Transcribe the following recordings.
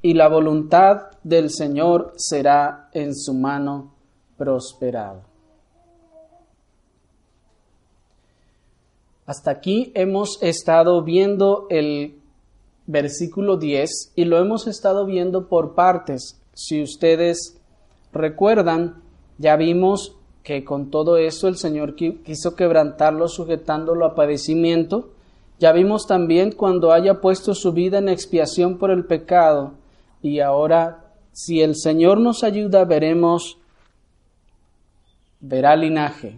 y la voluntad del Señor será en su mano prosperada. Hasta aquí hemos estado viendo el versículo 10 y lo hemos estado viendo por partes. Si ustedes recuerdan, ya vimos que con todo eso el Señor quiso quebrantarlo sujetándolo a padecimiento. Ya vimos también cuando haya puesto su vida en expiación por el pecado. Y ahora, si el Señor nos ayuda, verá linaje.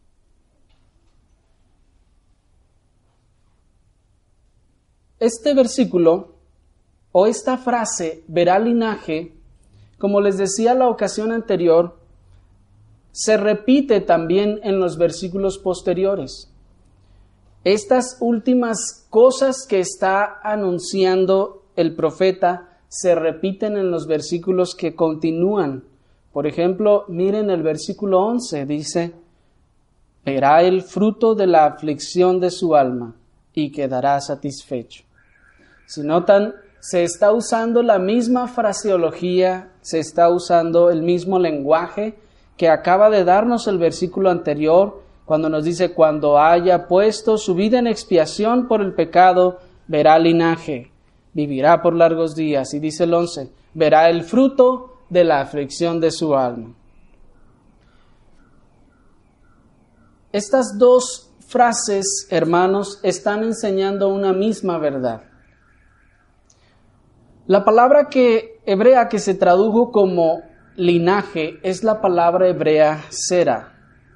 Este versículo o esta frase, verá linaje, como les decía la ocasión anterior, se repite también en los versículos posteriores. Estas últimas cosas que está anunciando el profeta se repiten en los versículos que continúan. Por ejemplo, miren el versículo 11, dice, verá el fruto de la aflicción de su alma y quedará satisfecho. Si notan, se está usando la misma fraseología, se está usando el mismo lenguaje que acaba de darnos el versículo anterior, cuando nos dice, cuando haya puesto su vida en expiación por el pecado, verá linaje, vivirá por largos días. Y dice el 11, verá el fruto de la aflicción de su alma. Estas dos frases, hermanos, están enseñando una misma verdad. La palabra hebrea que se tradujo como linaje es la palabra hebrea sera,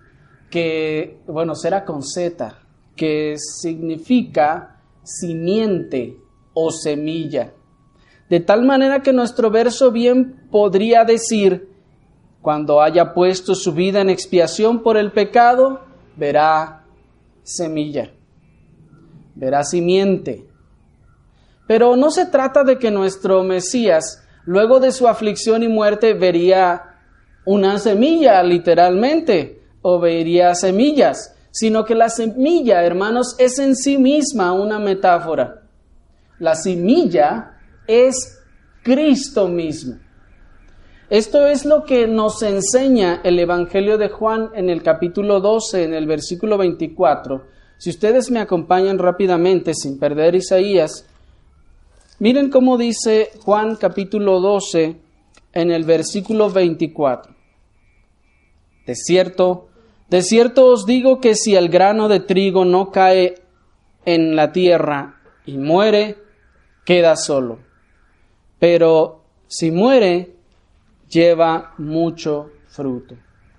sera con Z, que significa simiente o semilla. De tal manera que nuestro verso bien podría decir, cuando haya puesto su vida en expiación por el pecado, verá semilla, verá simiente. Pero no se trata de que nuestro Mesías, luego de su aflicción y muerte, vería una semilla, literalmente, o vería semillas, sino que la semilla, hermanos, es en sí misma una metáfora. La semilla es Cristo mismo. Esto es lo que nos enseña el Evangelio de Juan en el capítulo 12, en el versículo 24. Si ustedes me acompañan rápidamente, sin perder Isaías, miren cómo dice Juan capítulo 12 en el versículo 24. De cierto os digo que si el grano de trigo no cae en la tierra y muere, queda solo. Pero si muere, lleva mucho fruto.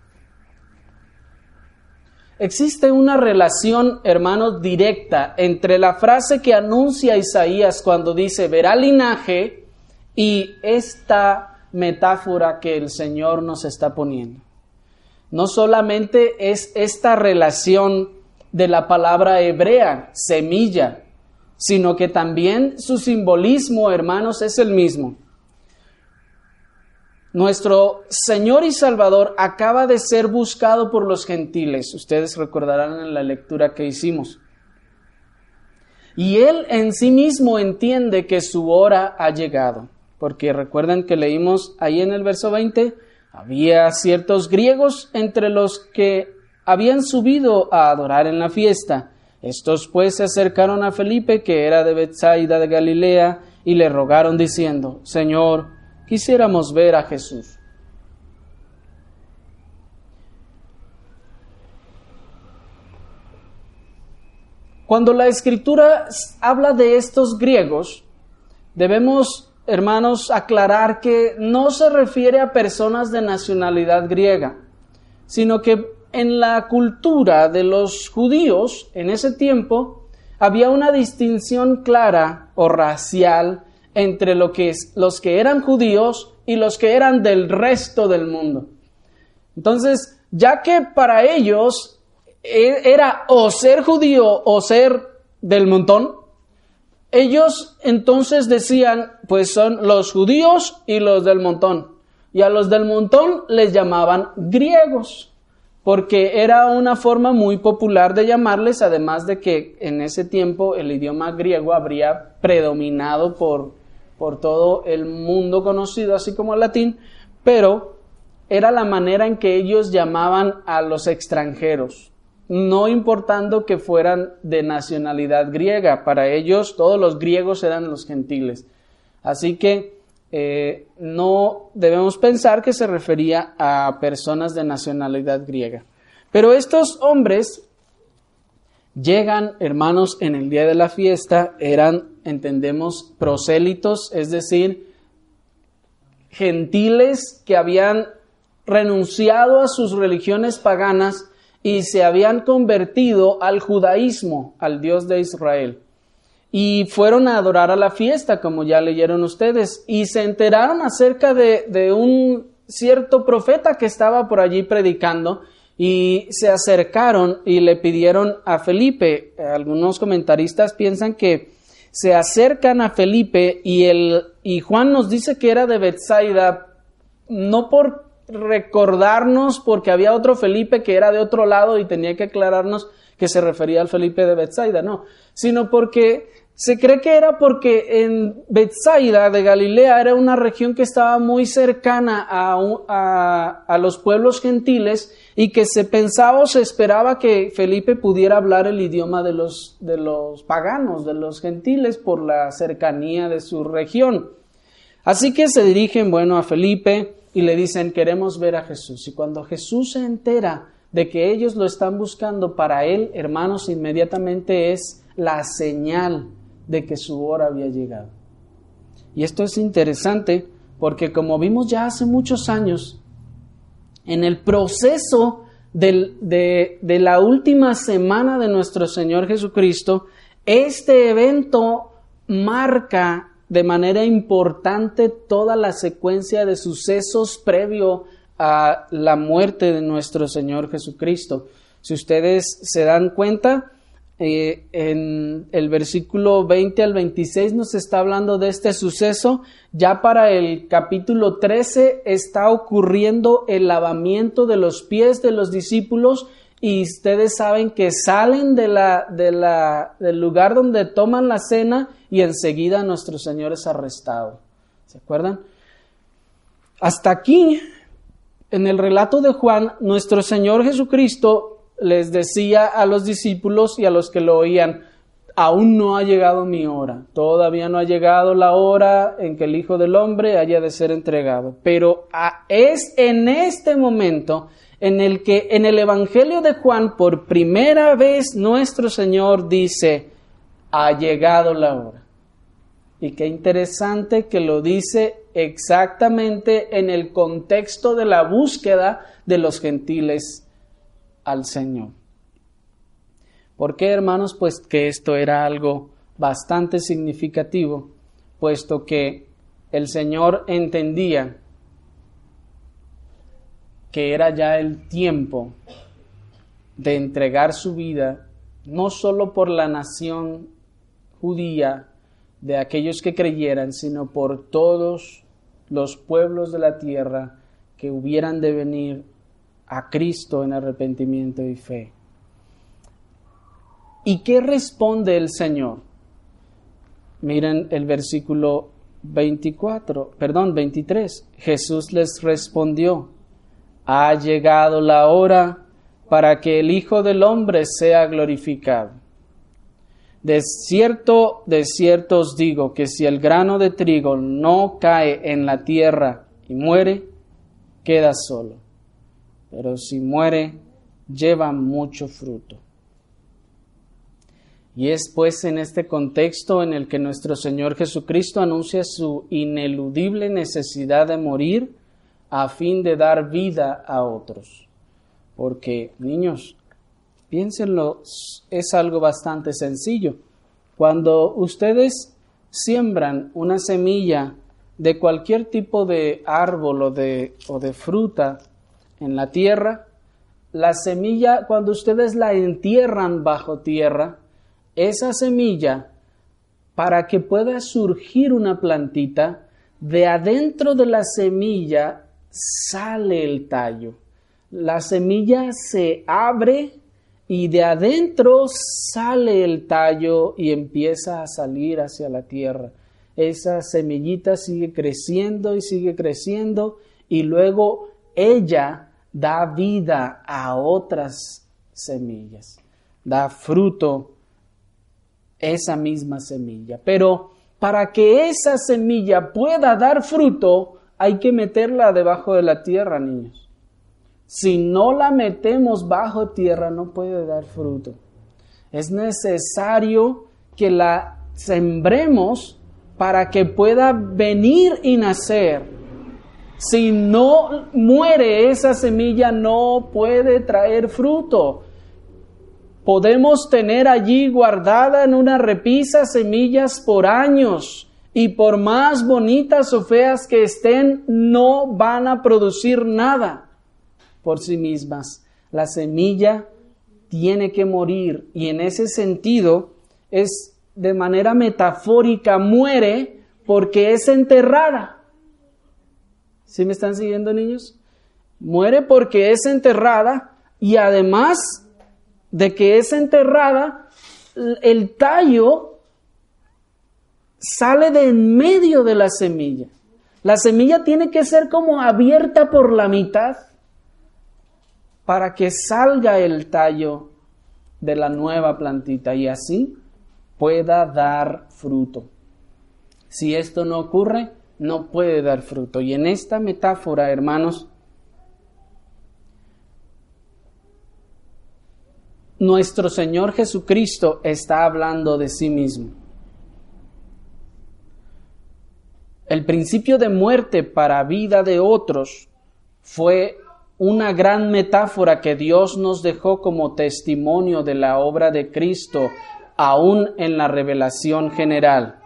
Existe una relación, hermanos, directa entre la frase que anuncia Isaías cuando dice verá linaje y esta metáfora que el Señor nos está poniendo. No solamente es esta relación de la palabra hebrea, semilla, sino que también su simbolismo, hermanos, es el mismo. Nuestro Señor y Salvador acaba de ser buscado por los gentiles. Ustedes recordarán en la lectura que hicimos. Y Él en sí mismo entiende que su hora ha llegado. Porque recuerden que leímos ahí en el verso 20, había ciertos griegos entre los que habían subido a adorar en la fiesta. Estos pues se acercaron a Felipe, que era de Betsaida de Galilea, y le rogaron diciendo, Señor, quisiéramos ver a Jesús. Cuando la Escritura habla de estos griegos, debemos, hermanos, aclarar que no se refiere a personas de nacionalidad griega, sino que en la cultura de los judíos en ese tiempo había una distinción clara o racial entre los que eran judíos y los que eran del resto del mundo. Entonces, ya que para ellos era o ser judío o ser del montón, ellos entonces decían, pues son los judíos y los del montón. Y a los del montón les llamaban griegos, porque era una forma muy popular de llamarles, además de que en ese tiempo el idioma griego habría predominado por por todo el mundo conocido, así como el latín, pero era la manera en que ellos llamaban a los extranjeros, no importando que fueran de nacionalidad griega. Para ellos todos los griegos eran los gentiles. Así que no debemos pensar que se refería a personas de nacionalidad griega. Pero estos hombres llegan, hermanos, en el día de la fiesta, eran, entendemos, prosélitos, es decir, gentiles que habían renunciado a sus religiones paganas y se habían convertido al judaísmo, al Dios de Israel. Y fueron a adorar a la fiesta, como ya leyeron ustedes, y se enteraron acerca de un cierto profeta que estaba por allí predicando, y se acercaron y le pidieron a Felipe. Algunos comentaristas piensan que se acercan a Felipe y Juan nos dice que era de Betsaida, no por recordarnos porque había otro Felipe que era de otro lado y tenía que aclararnos que se refería al Felipe de Betsaida, no, sino porque se cree que era porque en Betsaida de Galilea era una región que estaba muy cercana a los pueblos gentiles y que se pensaba o se esperaba que Felipe pudiera hablar el idioma de los paganos, de los gentiles, por la cercanía de su región. Así que se dirigen, a Felipe y le dicen, queremos ver a Jesús. Y cuando Jesús se entera de que ellos lo están buscando, para él, hermanos, inmediatamente es la señal de que su hora había llegado. Y esto es interesante porque, como vimos ya hace muchos años, en el proceso de la última semana de nuestro Señor Jesucristo, este evento marca de manera importante toda la secuencia de sucesos previo a la muerte de nuestro Señor Jesucristo. Si ustedes se dan cuenta, en el versículo 20 al 26 nos está hablando de este suceso. Ya para el capítulo 13 está ocurriendo el lavamiento de los pies de los discípulos, y ustedes saben que salen del lugar donde toman la cena y enseguida nuestro Señor es arrestado. ¿Se acuerdan? Hasta aquí, en el relato de Juan, nuestro Señor Jesucristo les decía a los discípulos y a los que lo oían, aún no ha llegado mi hora, todavía no ha llegado la hora en que el Hijo del Hombre haya de ser entregado. Pero es en este momento en el que en el Evangelio de Juan por primera vez nuestro Señor dice, ha llegado la hora. Y qué interesante que lo dice exactamente en el contexto de la búsqueda de los gentiles al Señor. ¿Por qué, hermanos? Pues que esto era algo bastante significativo, puesto que el Señor entendía que era ya el tiempo de entregar su vida, no solo por la nación judía, de aquellos que creyeran, sino por todos los pueblos de la tierra que hubieran de venir a Cristo en arrepentimiento y fe. ¿Y qué responde el Señor? Miren el versículo 23. Jesús les respondió, ha llegado la hora para que el Hijo del Hombre sea glorificado. De cierto os digo que si el grano de trigo no cae en la tierra y muere, queda solo. Pero si muere, lleva mucho fruto. Y es pues en este contexto en el que nuestro Señor Jesucristo anuncia su ineludible necesidad de morir a fin de dar vida a otros. Porque, niños, piénsenlo, es algo bastante sencillo. Cuando ustedes siembran una semilla de cualquier tipo de árbol o de fruta en la tierra, la semilla, cuando ustedes la entierran bajo tierra, esa semilla, para que pueda surgir una plantita, de adentro de la semilla sale el tallo. La semilla se abre y de adentro sale el tallo y empieza a salir hacia la tierra. esa semillita sigue creciendo y luego ella da vida a otras semillas, da fruto esa misma semilla. Pero para que esa semilla pueda dar fruto, hay que meterla debajo de la tierra, niños. Si no la metemos bajo tierra, no puede dar fruto. Es necesario que la sembremos para que pueda venir y nacer. Si no muere esa semilla, no puede traer fruto. Podemos tener allí guardada en una repisa semillas por años, y por más bonitas o feas que estén, no van a producir nada por sí mismas. La semilla tiene que morir, y en ese sentido es de manera metafórica, muere porque es enterrada. ¿Sí me están siguiendo, niños? Muere porque es enterrada, y además de que es enterrada, el tallo sale de en medio de la semilla. La semilla tiene que ser como abierta por la mitad para que salga el tallo de la nueva plantita y así pueda dar fruto. Si esto no ocurre, no puede dar fruto. Y en esta metáfora, hermanos, nuestro Señor Jesucristo está hablando de sí mismo. El principio de muerte para vida de otros fue una gran metáfora que Dios nos dejó como testimonio de la obra de Cristo, aún en la revelación general.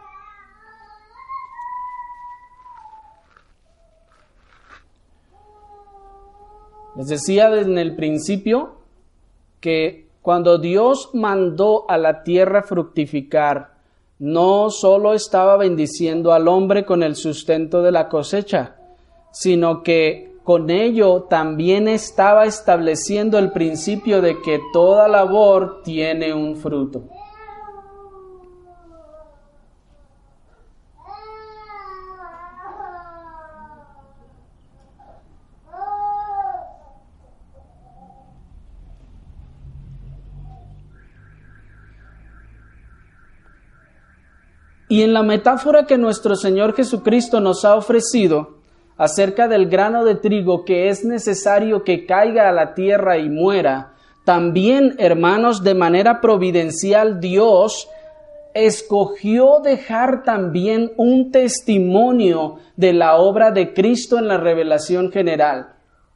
Les decía en el principio que cuando Dios mandó a la tierra fructificar, no solo estaba bendiciendo al hombre con el sustento de la cosecha, sino que con ello también estaba estableciendo el principio de que toda labor tiene un fruto. Y en la metáfora que nuestro Señor Jesucristo nos ha ofrecido acerca del grano de trigo que es necesario que caiga a la tierra y muera, también, hermanos, de manera providencial, Dios escogió dejar también un testimonio de la obra de Cristo en la revelación general.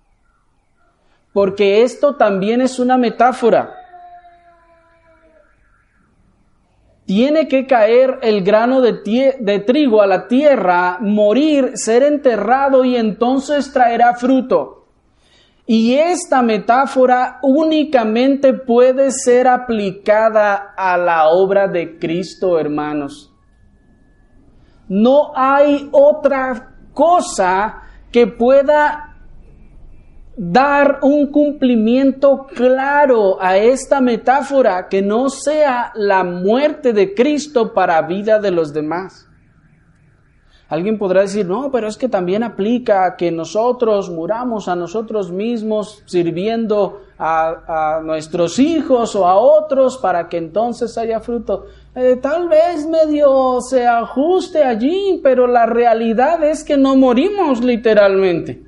Porque esto también es una metáfora. Tiene que caer el grano de trigo a la tierra, morir, ser enterrado y entonces traerá fruto. Y esta metáfora únicamente puede ser aplicada a la obra de Cristo, hermanos. No hay otra cosa que pueda dar un cumplimiento claro a esta metáfora que no sea la muerte de Cristo para vida de los demás. Alguien podrá decir, no, pero es que también aplica que nosotros muramos a nosotros mismos sirviendo a nuestros hijos o a otros para que entonces haya fruto. Tal vez medio se ajuste allí, pero la realidad es que no morimos literalmente.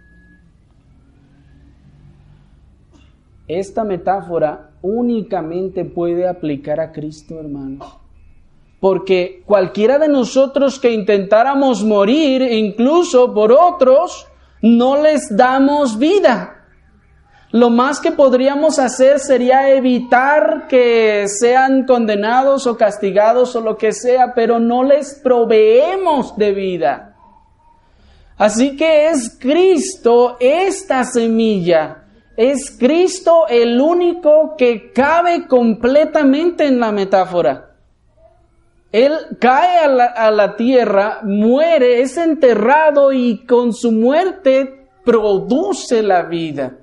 Esta metáfora únicamente puede aplicar a Cristo, hermanos. Porque cualquiera de nosotros que intentáramos morir, incluso por otros, no les damos vida. Lo más que podríamos hacer sería evitar que sean condenados o castigados o lo que sea, pero no les proveemos de vida. Así que es Cristo esta semilla. Es Cristo el único que cabe completamente en la metáfora. Él cae a la tierra, muere, es enterrado y con su muerte produce la vida.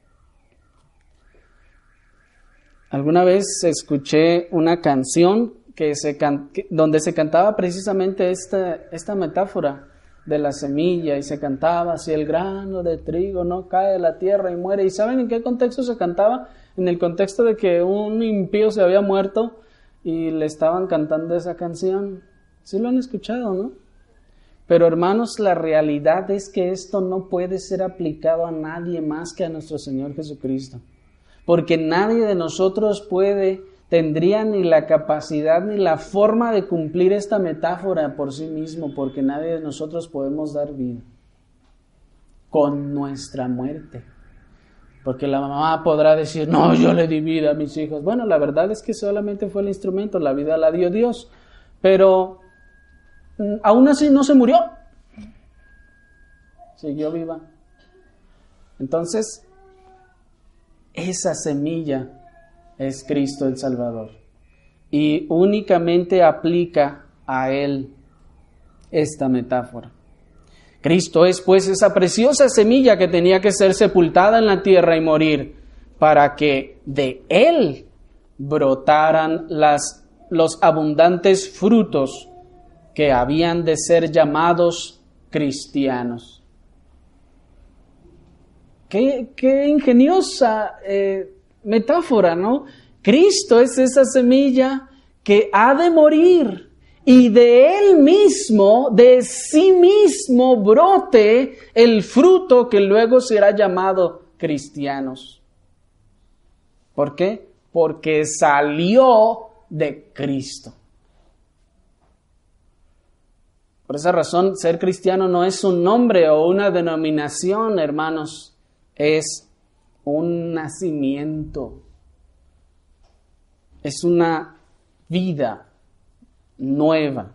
Alguna vez escuché una canción donde se cantaba precisamente esta metáfora de la semilla, y se cantaba: si el grano de trigo no cae a la tierra y muere. ¿Y saben en qué contexto se cantaba? En el contexto de que un impío se había muerto y le estaban cantando esa canción. Sí lo han escuchado, ¿no? Pero hermanos, la realidad es que esto no puede ser aplicado a nadie más que a nuestro Señor Jesucristo. Porque nadie de nosotros tendría ni la capacidad ni la forma de cumplir esta metáfora por sí mismo, porque nadie de nosotros podemos dar vida con nuestra muerte. Porque la mamá podrá decir: no, yo le di vida a mis hijos. Bueno, la verdad es que solamente fue el instrumento, la vida la dio Dios. Pero aún así no se murió. Siguió viva. Entonces, esa semilla es Cristo el Salvador. Y únicamente aplica a Él esta metáfora. Cristo es pues esa preciosa semilla que tenía que ser sepultada en la tierra y morir, para que de Él brotaran los abundantes frutos que habían de ser llamados cristianos. Qué ingeniosa metáfora, ¿no? Cristo es esa semilla que ha de morir y de Él mismo, de sí mismo, brote el fruto que luego será llamado cristianos. ¿Por qué? Porque salió de Cristo. Por esa razón, ser cristiano no es un nombre o una denominación, hermanos, es un nacimiento, es una vida nueva.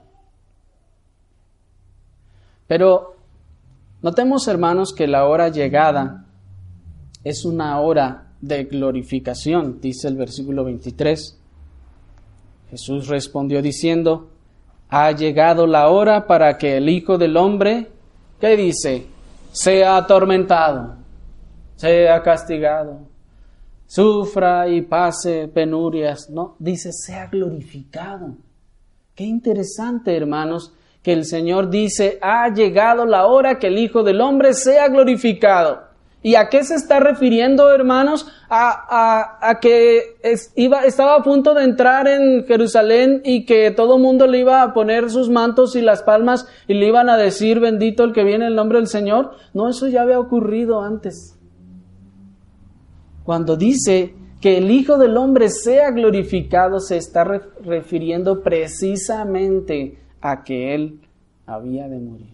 Pero notemos, hermanos, que la hora llegada es una hora de glorificación, dice el versículo 23. Jesús respondió diciendo: ha llegado la hora para que el Hijo del Hombre, ¿qué dice? Sea atormentado, sea castigado, sufra y pase penurias. No, dice sea glorificado. Qué interesante, hermanos, que el Señor dice: ha llegado la hora que el Hijo del Hombre sea glorificado. ¿Y a qué se está refiriendo, hermanos? A que estaba a punto de entrar en Jerusalén y que todo mundo le iba a poner sus mantos y las palmas y le iban a decir: bendito el que viene en el nombre del Señor. No, eso ya había ocurrido antes. Cuando dice que el Hijo del Hombre sea glorificado, se está refiriendo precisamente a que Él había de morir.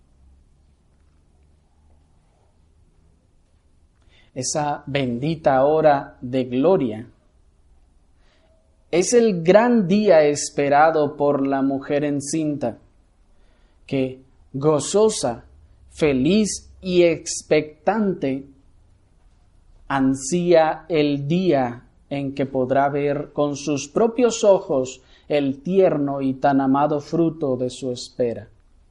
Esa bendita hora de gloria es el gran día esperado por la mujer encinta, que gozosa, feliz y expectante ansía el día en que podrá ver con sus propios ojos el tierno y tan amado fruto de su espera.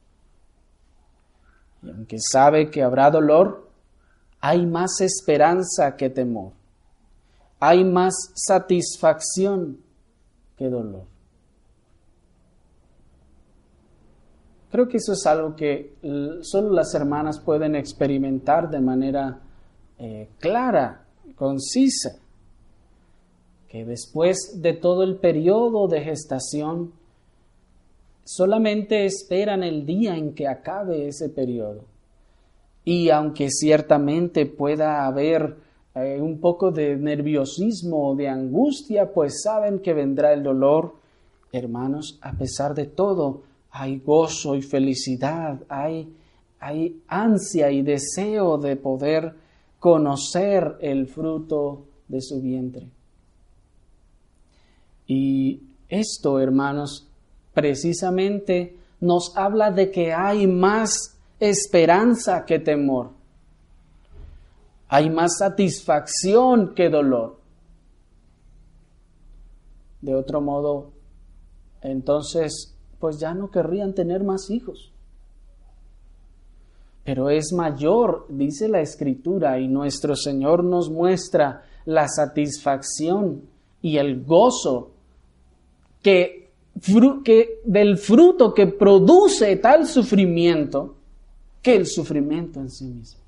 Y aunque sabe que habrá dolor, hay más esperanza que temor. Hay más satisfacción que dolor. Creo que eso es algo que solo las hermanas pueden experimentar de manera clara, concisa. Que después de todo el periodo de gestación, solamente esperan el día en que acabe ese periodo. Y aunque ciertamente pueda haber un poco de nerviosismo o de angustia, pues saben que vendrá el dolor. Hermanos, a pesar de todo, hay gozo y felicidad, hay ansia y deseo de poder conocer el fruto de su vientre. Y esto, hermanos, precisamente nos habla de que hay más esperanza que temor. Hay más satisfacción que dolor. De otro modo, entonces, pues ya no querrían tener más hijos. Pero es mayor, dice la Escritura, y nuestro Señor nos muestra la satisfacción y el gozo que del fruto que produce tal sufrimiento que el sufrimiento en sí mismo.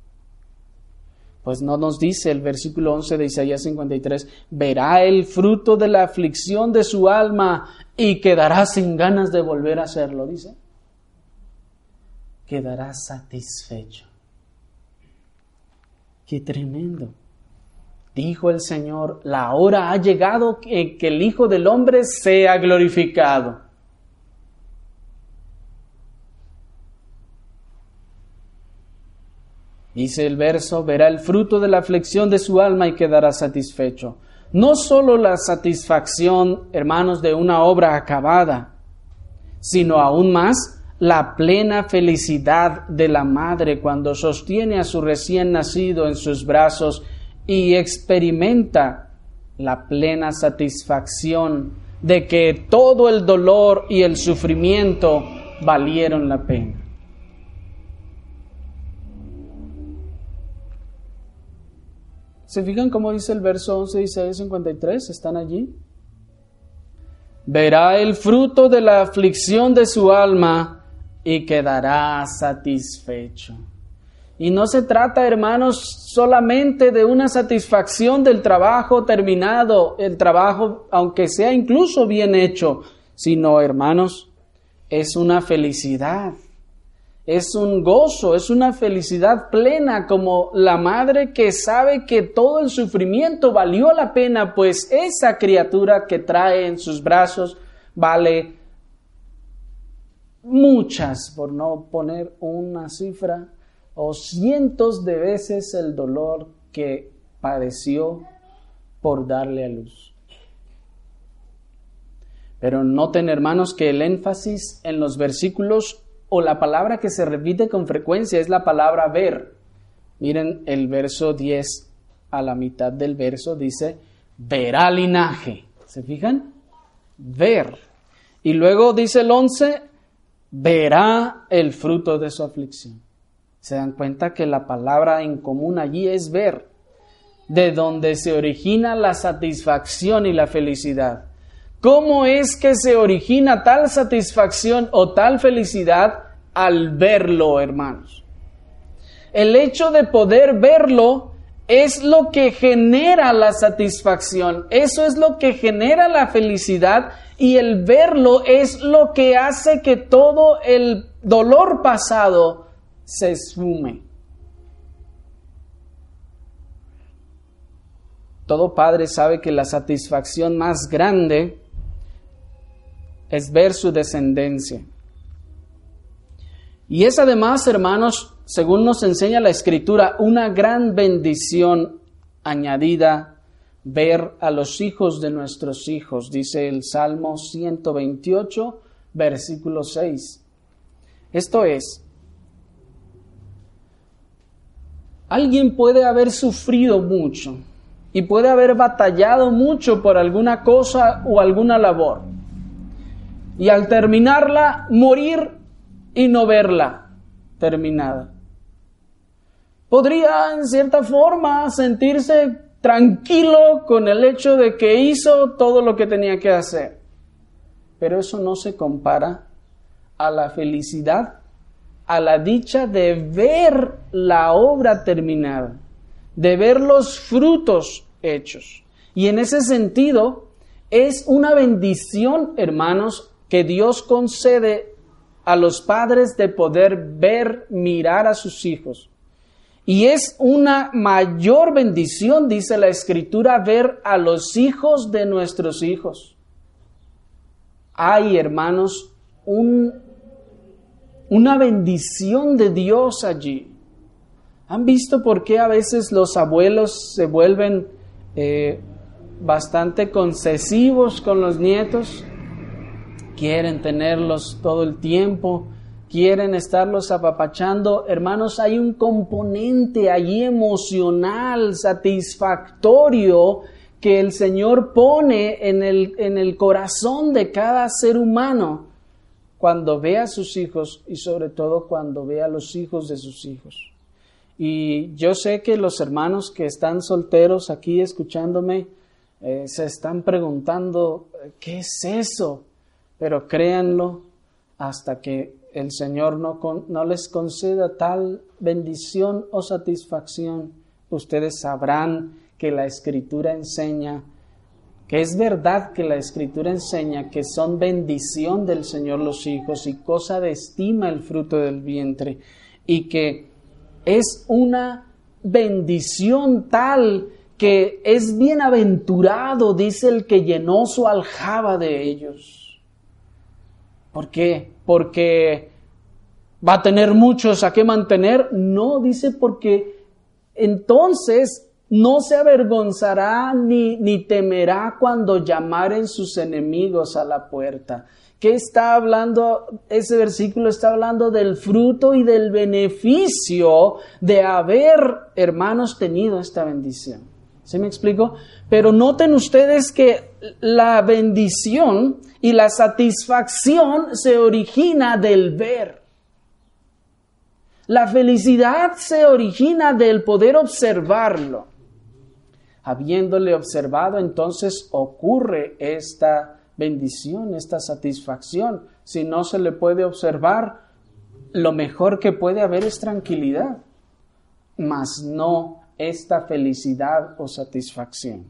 Pues no nos dice el versículo 11 de Isaías 53, verá el fruto de la aflicción de su alma y quedará sin ganas de volver a hacerlo, dice. Quedará satisfecho. ¡Qué tremendo! Dijo el Señor, la hora ha llegado que el Hijo del Hombre sea glorificado. Dice el verso, verá el fruto de la aflicción de su alma y quedará satisfecho. No solo la satisfacción, hermanos, de una obra acabada, sino aún más la plena felicidad de la madre cuando sostiene a su recién nacido en sus brazos y experimenta la plena satisfacción de que todo el dolor y el sufrimiento valieron la pena. ¿Se fijan cómo dice el verso 11 de Isaías 53? ¿Están allí? Verá el fruto de la aflicción de su alma y quedará satisfecho. Y no se trata, hermanos, solamente de una satisfacción del trabajo terminado, el trabajo, aunque sea incluso bien hecho, sino, hermanos, es una felicidad. Es un gozo, es una felicidad plena, como la madre que sabe que todo el sufrimiento valió la pena, pues esa criatura que trae en sus brazos vale muchas, por no poner una cifra, o cientos de veces el dolor que padeció por darle a luz. Pero noten, hermanos, que el énfasis en los versículos o la palabra que se repite con frecuencia es la palabra ver. Miren el verso 10, a la mitad del verso dice, verá linaje. ¿Se fijan? Ver. Y luego dice el 11, verá el fruto de su aflicción. ¿Se dan cuenta que la palabra en común allí es ver? De donde se origina la satisfacción y la felicidad. ¿Cómo es que se origina tal satisfacción o tal felicidad? Al verlo, hermanos. El hecho de poder verlo es lo que genera la satisfacción. Eso es lo que genera la felicidad, y el verlo es lo que hace que todo el dolor pasado se esfume. Todo padre sabe que la satisfacción más grande es ver su descendencia. Y es además, hermanos, según nos enseña la Escritura, una gran bendición añadida ver a los hijos de nuestros hijos, dice el Salmo 128, versículo 6. Esto es, alguien puede haber sufrido mucho y puede haber batallado mucho por alguna cosa o alguna labor, y al terminarla, morir y no verla terminada. Podría, en cierta forma, sentirse tranquilo con el hecho de que hizo todo lo que tenía que hacer. Pero eso no se compara a la felicidad, a la dicha de ver la obra terminada, de ver los frutos hechos. Y en ese sentido, es una bendición, hermanos, que Dios concede a los padres de poder ver, mirar a sus hijos. Y es una mayor bendición, dice la Escritura, ver a los hijos de nuestros hijos. Hay, hermanos, una bendición de Dios allí. ¿Han visto por qué a veces los abuelos se vuelven bastante concesivos con los nietos? Quieren tenerlos todo el tiempo, quieren estarlos apapachando. Hermanos, hay un componente allí emocional, satisfactorio, que el Señor pone en el corazón de cada ser humano cuando ve a sus hijos, y sobre todo cuando ve a los hijos de sus hijos. Y yo sé que los hermanos que están solteros aquí escuchándome se están preguntando, ¿qué es eso? pero créanlo hasta que el Señor no les conceda tal bendición o satisfacción. Ustedes sabrán que la Escritura enseña, que es verdad que la Escritura enseña que son bendición del Señor los hijos y cosa de estima el fruto del vientre, y que es una bendición tal que es bienaventurado, dice el que llenó su aljaba de ellos. ¿Por qué? Porque va a tener muchos a qué mantener. No, dice, porque entonces no se avergonzará ni temerá cuando llamaren sus enemigos a la puerta. ¿Qué está hablando? Ese versículo está hablando del fruto y del beneficio de haber, hermanos, tenido esta bendición. ¿Sí me explico? Pero noten ustedes que la bendición y la satisfacción se origina del ver. La felicidad se origina del poder observarlo. Habiéndole observado, entonces ocurre esta bendición, esta satisfacción. Si no se le puede observar, lo mejor que puede haber es tranquilidad, mas no esta felicidad o satisfacción.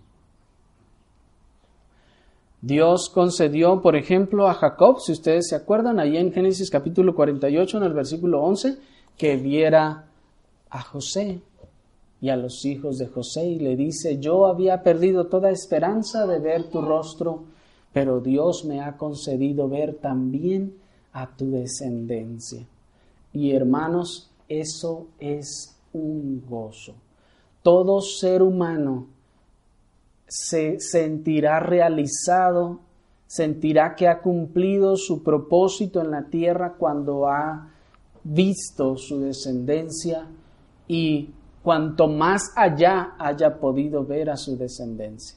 Dios concedió, por ejemplo, a Jacob, si ustedes se acuerdan, ahí en Génesis capítulo 48, en el versículo 11, que viera a José y a los hijos de José, y le dice: yo había perdido toda esperanza de ver tu rostro, pero Dios me ha concedido ver también a tu descendencia. Y hermanos, eso es un gozo. Todo ser humano se sentirá realizado, sentirá que ha cumplido su propósito en la tierra cuando ha visto su descendencia, y cuanto más allá haya podido ver a su descendencia.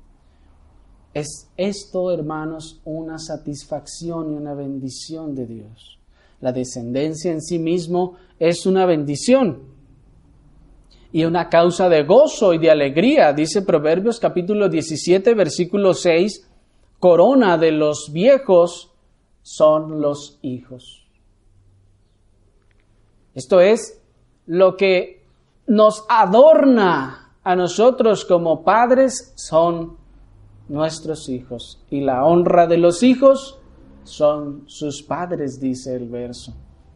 Es esto, hermanos, una satisfacción y una bendición de Dios. La descendencia en sí mismo es una bendición y una causa de gozo y de alegría. Dice Proverbios capítulo 17, versículo 6, corona de los viejos son los hijos. Esto es lo que nos adorna a nosotros como padres, son nuestros hijos, y la honra de los hijos son sus padres, dice el verso.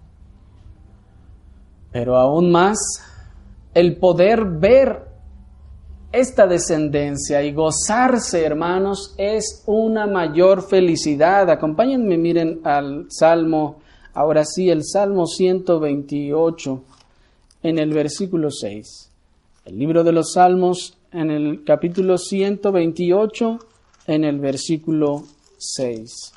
Pero aún más, el poder ver esta descendencia y gozarse, hermanos, es una mayor felicidad. Acompáñenme, miren al Salmo, ahora sí, el Salmo 128, en el versículo 6. El libro de los Salmos, en el capítulo 128, en el versículo 6.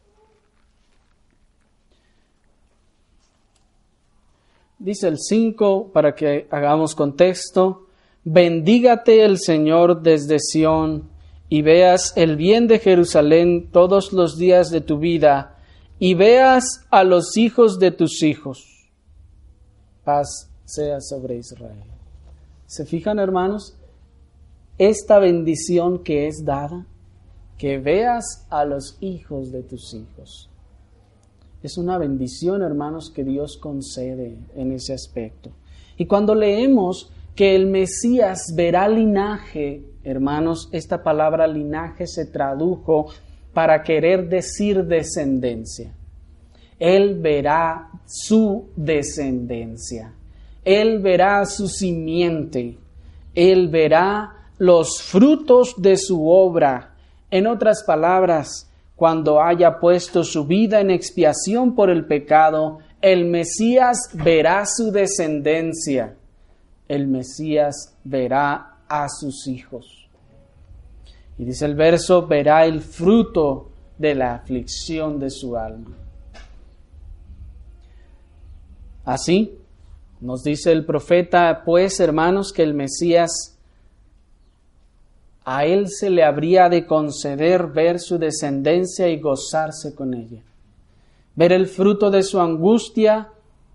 Dice el 5, para que hagamos contexto: bendígate el Señor desde Sión, y veas el bien de Jerusalén todos los días de tu vida, y veas a los hijos de tus hijos. Paz sea sobre Israel. ¿Se fijan, hermanos? Esta bendición que es dada, que veas a los hijos de tus hijos. Es una bendición, hermanos, que Dios concede en ese aspecto. Y cuando leemos que el Mesías verá linaje, hermanos, esta palabra linaje se tradujo para querer decir descendencia. Él verá su descendencia. Él verá su simiente. Él verá los frutos de su obra. En otras palabras, cuando haya puesto su vida en expiación por el pecado, el Mesías verá su descendencia. El Mesías verá a sus hijos. Y dice el verso: verá el fruto de la aflicción de su alma. Así nos dice el profeta, pues, hermanos, que el Mesías, a él se le habría de conceder ver su descendencia y gozarse con ella. Ver el fruto de su angustia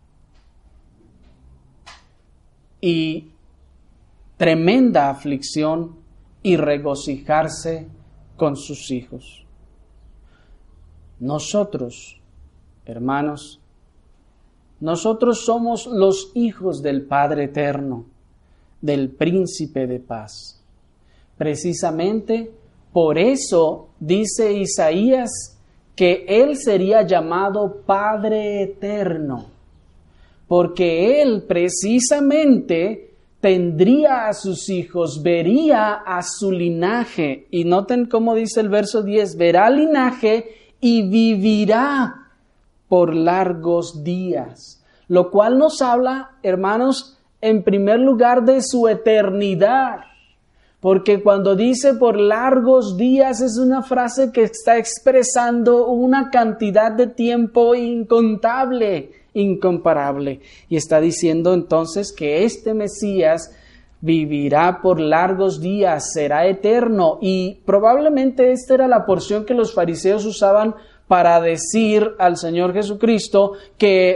y tremenda aflicción y regocijarse con sus hijos. Nosotros, hermanos, nosotros somos los hijos del Padre Eterno, del Príncipe de Paz. Precisamente por eso dice Isaías que Él sería llamado Padre Eterno, porque Él precisamente tendría a sus hijos, vería a su linaje. Y noten cómo dice el verso 10, verá linaje y vivirá por largos días. Lo cual nos habla, hermanos, en primer lugar de su eternidad. Porque cuando dice por largos días es una frase que está expresando una cantidad de tiempo incontable, incomparable. Y está diciendo entonces que este Mesías vivirá por largos días, será eterno. Y probablemente esta era la porción que los fariseos usaban para decir al Señor Jesucristo que,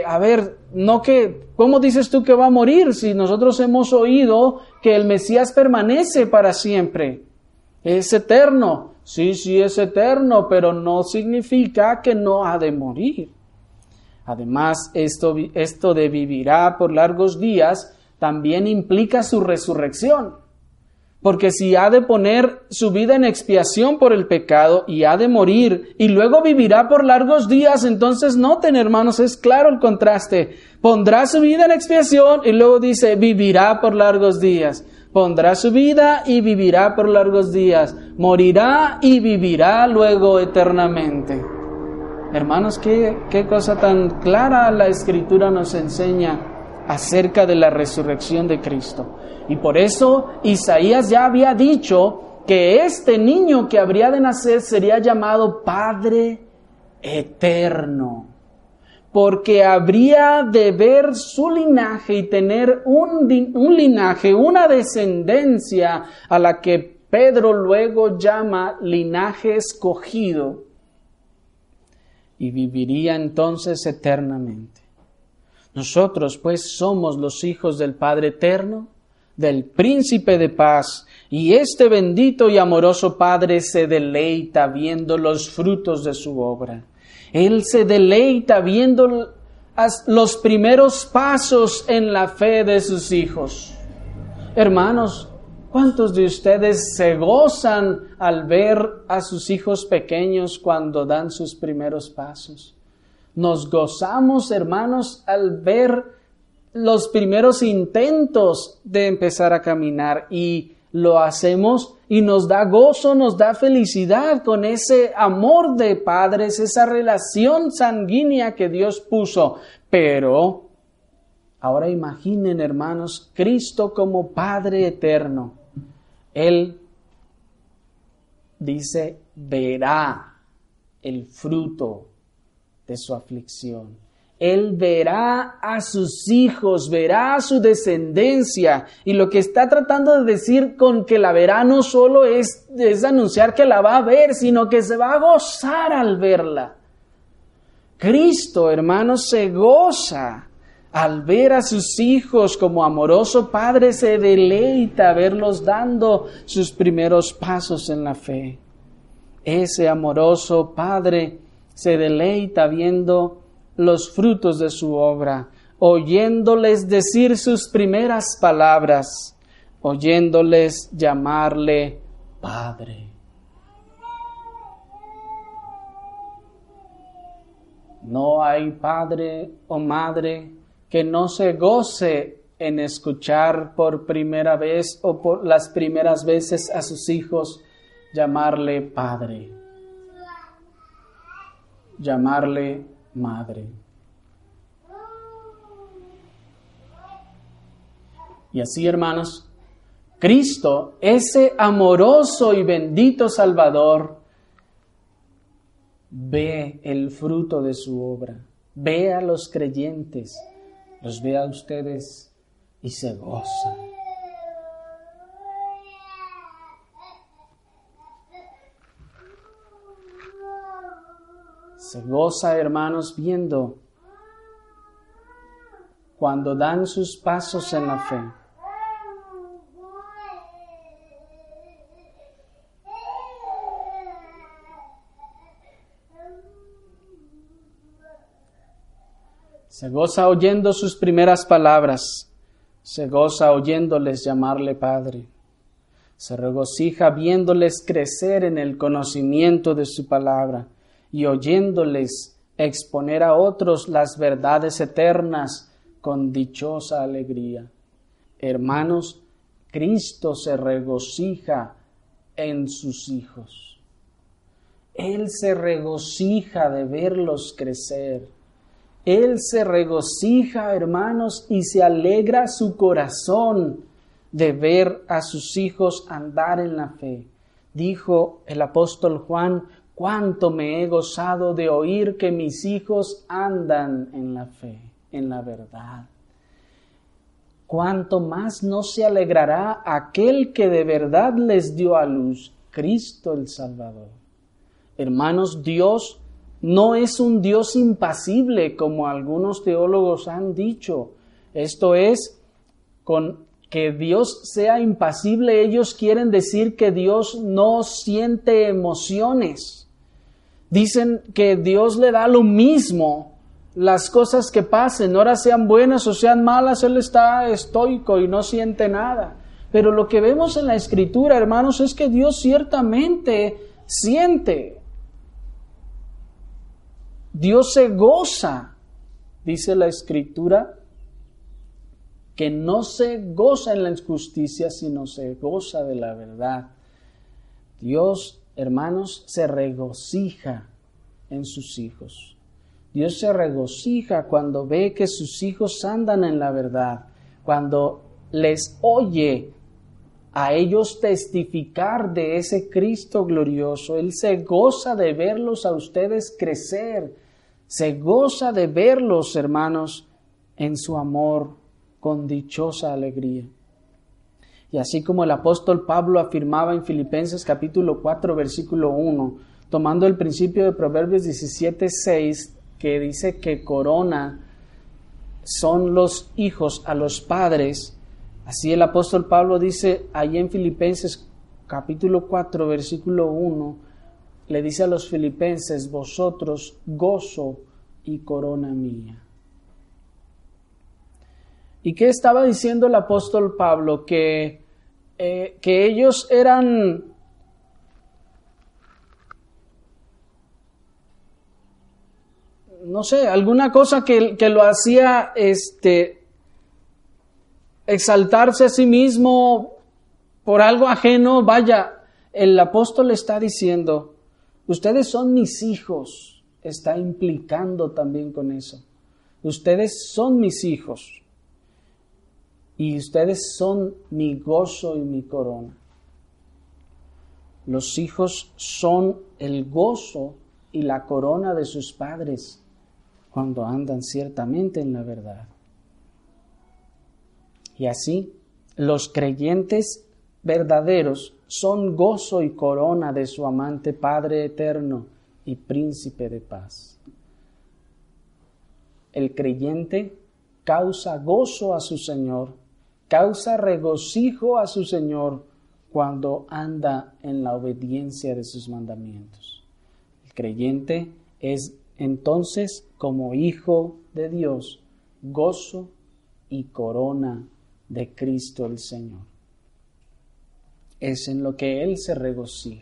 ¿cómo dices tú que va a morir si nosotros hemos oído que el Mesías permanece para siempre? Es eterno. Sí, es eterno, pero no significa que no ha de morir. Además, esto de vivirá por largos días también implica su resurrección. Porque si ha de poner su vida en expiación por el pecado y ha de morir y luego vivirá por largos días, entonces noten, hermanos, es claro el contraste. Pondrá su vida en expiación y luego dice vivirá por largos días. Pondrá su vida y vivirá por largos días. Morirá y vivirá luego eternamente. Hermanos, qué cosa tan clara la Escritura nos enseña acerca de la resurrección de Cristo. Y por eso Isaías ya había dicho que este niño que habría de nacer sería llamado Padre Eterno, porque habría de ver su linaje y tener un linaje, una descendencia a la que Pedro luego llama linaje escogido, y viviría entonces eternamente. Nosotros, pues, somos los hijos del Padre Eterno, del Príncipe de Paz, y este bendito y amoroso Padre se deleita viendo los frutos de su obra. Él se deleita viendo los primeros pasos en la fe de sus hijos. Hermanos, ¿cuántos de ustedes se gozan al ver a sus hijos pequeños cuando dan sus primeros pasos? Nos gozamos, hermanos, al ver los primeros intentos de empezar a caminar, y lo hacemos y nos da gozo, nos da felicidad con ese amor de padres, esa relación sanguínea que Dios puso. Pero ahora imaginen, hermanos, Cristo como Padre eterno. Él dice, verá el fruto de su aflicción. Él verá a sus hijos, verá a su descendencia. Y lo que está tratando de decir con que la verá no solo es anunciar que la va a ver, sino que se va a gozar al verla. Cristo, hermanos, se goza al ver a sus hijos. Como amoroso Padre se deleita verlos dando sus primeros pasos en la fe. Ese amoroso Padre se deleita viendo los frutos de su obra, oyéndoles decir sus primeras palabras, oyéndoles llamarle Padre. No hay padre o madre que no se goce en escuchar por primera vez o por las primeras veces a sus hijos llamarle Padre, llamarle Madre. Y así, hermanos, Cristo, ese amoroso y bendito Salvador, ve el fruto de su obra, ve a los creyentes, los ve a ustedes y se goza. Se goza, hermanos, viendo cuando dan sus pasos en la fe. Se goza oyendo sus primeras palabras, se goza oyéndoles llamarle Padre, se regocija viéndoles crecer en el conocimiento de su palabra y oyéndoles exponer a otros las verdades eternas con dichosa alegría. Hermanos, Cristo se regocija en sus hijos. Él se regocija de verlos crecer. Él se regocija, hermanos, y se alegra su corazón de ver a sus hijos andar en la fe. Dijo el apóstol Juan: cuánto me he gozado de oír que mis hijos andan en la fe, en la verdad. Cuánto más no se alegrará aquel que de verdad les dio a luz, Cristo el Salvador. Hermanos, Dios no es un Dios impasible como algunos teólogos han dicho. Esto es, con que Dios sea impasible, ellos quieren decir que Dios no siente emociones. Dicen que Dios le da lo mismo las cosas que pasen, ahora sean buenas o sean malas, Él está estoico y no siente nada. Pero lo que vemos en la Escritura, hermanos, es que Dios ciertamente siente. Dios se goza, dice la Escritura, que no se goza en la injusticia, sino se goza de la verdad. Dios, hermanos, se regocija en sus hijos. Dios se regocija cuando ve que sus hijos andan en la verdad, cuando les oye a ellos testificar de ese Cristo glorioso. Él se goza de verlos a ustedes crecer, se goza de verlos, hermanos, en su amor con dichosa alegría. Y así como el apóstol Pablo afirmaba en Filipenses capítulo 4, versículo 1, tomando el principio de Proverbios 17, 6, que dice que corona son los hijos a los padres, así el apóstol Pablo dice ahí en Filipenses capítulo 4, versículo 1, le dice a los filipenses: vosotros gozo y corona mía. ¿Y qué estaba diciendo el apóstol Pablo? Que ellos eran no sé, alguna cosa que lo hacía exaltarse a sí mismo por algo ajeno. Vaya, el apóstol está diciendo: ustedes son mis hijos. Está implicando también con eso. Ustedes son mis hijos. Y ustedes son mi gozo y mi corona. Los hijos son el gozo y la corona de sus padres cuando andan ciertamente en la verdad. Y así, los creyentes verdaderos son gozo y corona de su amante Padre eterno y príncipe de paz. El creyente causa gozo a su Señor, causa regocijo a su Señor cuando anda en la obediencia de sus mandamientos. El creyente es entonces, como hijo de Dios, gozo y corona de Cristo el Señor. Es en lo que Él se regocija.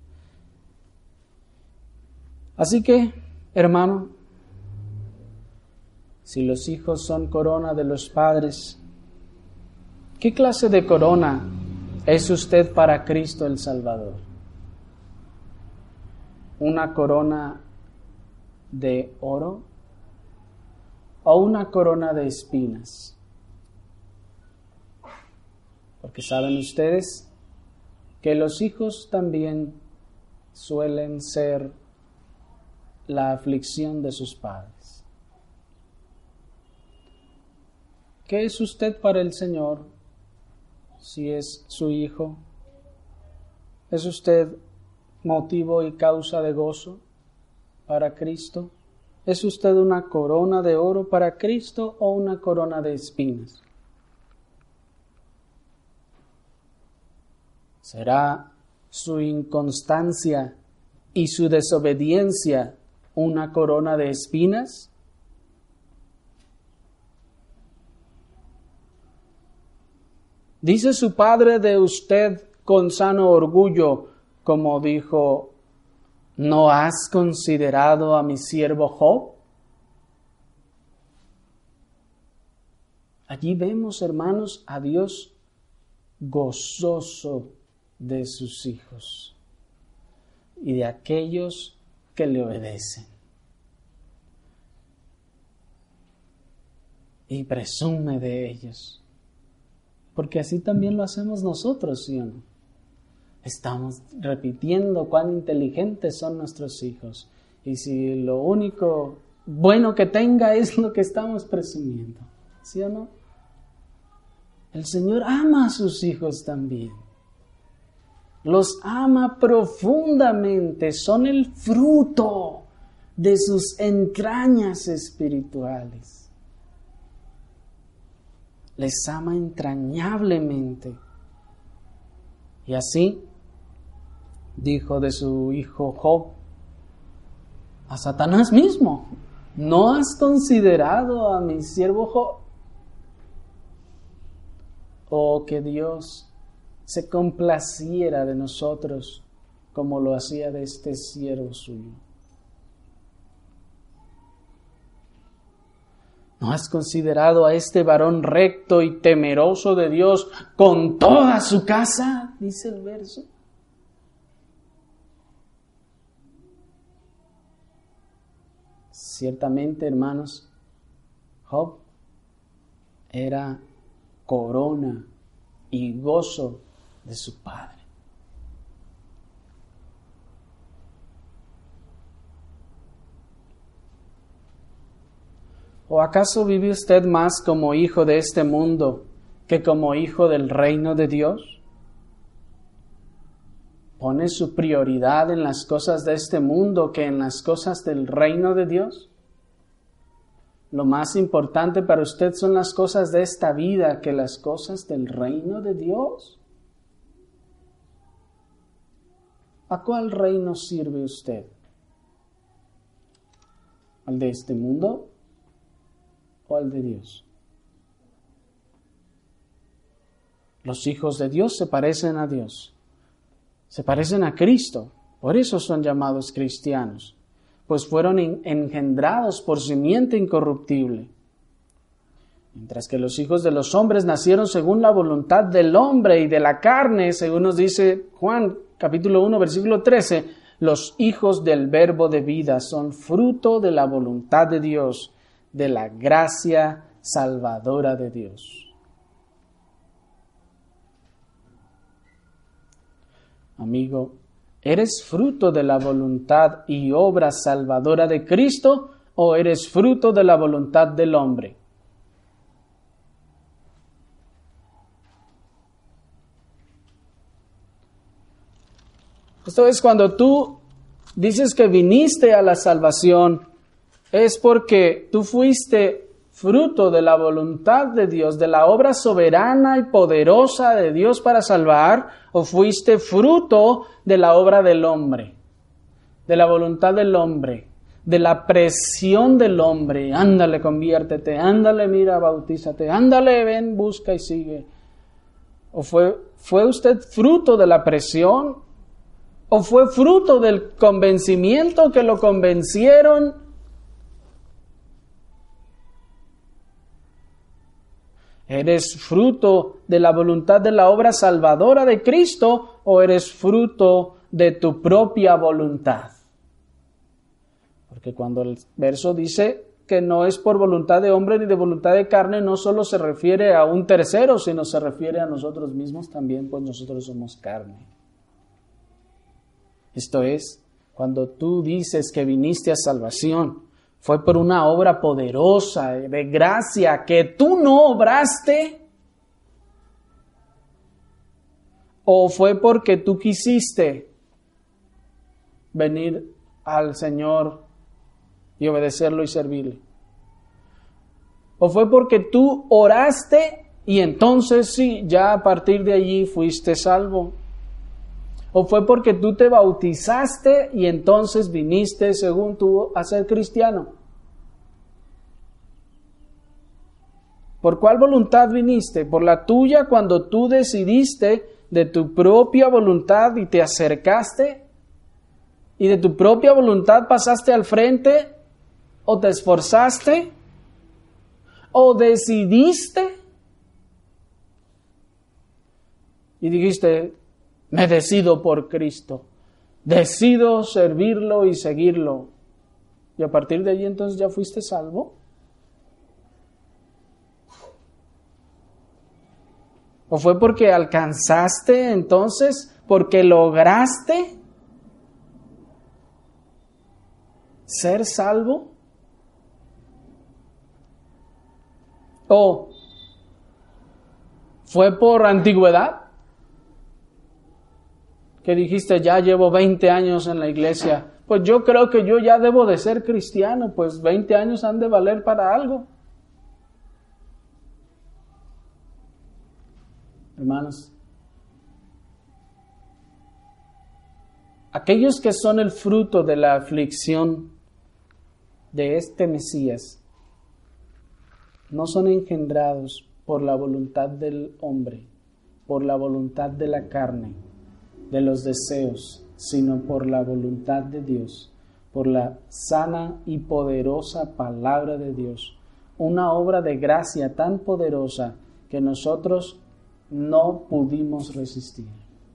Así que, hermano, si los hijos son corona de los padres, ¿qué clase de corona es usted para Cristo el Salvador? ¿Una corona de oro o una corona de espinas? Porque saben ustedes que los hijos también suelen ser la aflicción de sus padres. ¿Qué es usted para el Señor si es su hijo? ¿Es usted motivo y causa de gozo para Cristo? ¿Es usted una corona de oro para Cristo o una corona de espinas? ¿Será su inconstancia y su desobediencia una corona de espinas? ¿Dice su padre de usted con sano orgullo, como dijo, ¿no has considerado a mi siervo Job? Allí vemos, hermanos, a Dios gozoso de sus hijos y de aquellos que le obedecen. Y presume de ellos. Porque así también lo hacemos nosotros, ¿sí o no? Estamos repitiendo cuán inteligentes son nuestros hijos. Y si lo único bueno que tenga es lo que estamos presumiendo, ¿sí o no? El Señor ama a sus hijos también. Los ama profundamente. Son el fruto de sus entrañas espirituales. Les ama entrañablemente. Y así dijo de su hijo Job a Satanás mismo: ¿no has considerado a mi siervo Job? Oh, que Dios se complaciera de nosotros como lo hacía de este siervo suyo. ¿No has considerado a este varón recto y temeroso de Dios con toda su casa? Dice el verso. Ciertamente, hermanos, Job era corona y gozo de su padre. ¿O acaso vive usted más como hijo de este mundo que como hijo del reino de Dios? ¿Pone su prioridad en las cosas de este mundo que en las cosas del reino de Dios? ¿Lo más importante para usted son las cosas de esta vida que las cosas del reino de Dios? ¿A cuál reino sirve usted? ¿Al de este mundo o al de Dios? Los hijos de Dios se parecen a Dios, se parecen a Cristo, por eso son llamados cristianos, pues fueron engendrados por simiente incorruptible. Mientras que los hijos de los hombres nacieron según la voluntad del hombre y de la carne, según nos dice Juan capítulo 1 versículo 13, los hijos del verbo de vida son fruto de la voluntad de Dios, de la gracia salvadora de Dios. Amigo, ¿eres fruto de la voluntad y obra salvadora de Cristo o eres fruto de la voluntad del hombre? Esto es cuando tú dices que viniste a la salvación, es porque tú fuiste fruto de la voluntad de Dios, de la obra soberana y poderosa de Dios para salvar, o fuiste fruto de la obra del hombre, de la voluntad del hombre, de la presión del hombre. Ándale, conviértete, ándale, mira, bautízate, ándale, ven, busca y sigue. ¿O fue usted fruto de la presión? ¿O fue fruto del convencimiento que lo convencieron? ¿Eres fruto de la voluntad de la obra salvadora de Cristo o eres fruto de tu propia voluntad? Porque cuando el verso dice que no es por voluntad de hombre ni de voluntad de carne, no solo se refiere a un tercero, sino se refiere a nosotros mismos también, pues nosotros somos carne. Esto es, cuando tú dices que viniste a salvación, fue por una obra poderosa de gracia que tú no obraste, o fue porque tú quisiste venir al Señor y obedecerlo y servirle, o fue porque tú oraste y entonces sí, ya a partir de allí fuiste salvo. ¿O fue porque tú te bautizaste y entonces viniste, según tú, a ser cristiano? ¿Por cuál voluntad viniste? ¿Por la tuya cuando tú decidiste de tu propia voluntad y te acercaste? ¿Y de tu propia voluntad pasaste al frente? ¿O te esforzaste? ¿O decidiste? Y dijiste, me decido por Cristo. Decido servirlo y seguirlo. Y a partir de allí entonces ya fuiste salvo. ¿O fue porque alcanzaste entonces, porque lograste ser salvo? ¿O fue por antigüedad? Que dijiste, ya llevo 20 años en la iglesia, pues yo creo que yo ya debo de ser cristiano, pues 20 años han de valer para algo. Hermanos, aquellos que son el fruto de la aflicción de este Mesías no son engendrados por la voluntad del hombre, por la voluntad de la carne, de los deseos, sino por la voluntad de Dios, por la sana y poderosa palabra de Dios, una obra de gracia tan poderosa que nosotros no pudimos resistir.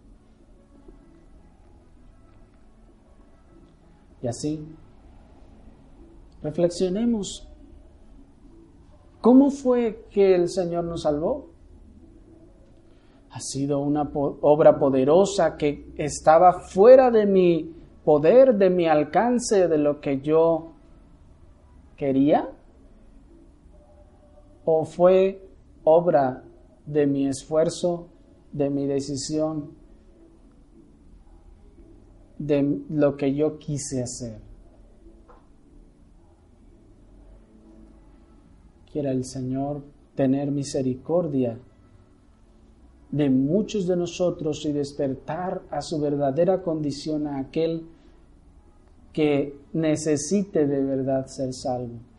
Y así, reflexionemos. ¿Cómo fue que el Señor nos salvó? Ha sido una obra poderosa que estaba fuera de mi poder, de mi alcance, de lo que yo quería. ¿O fue obra de mi esfuerzo, de mi decisión, de lo que yo quise hacer? Quiera el Señor tener misericordia de muchos de nosotros y despertar a su verdadera condición a aquel que necesite de verdad ser salvo.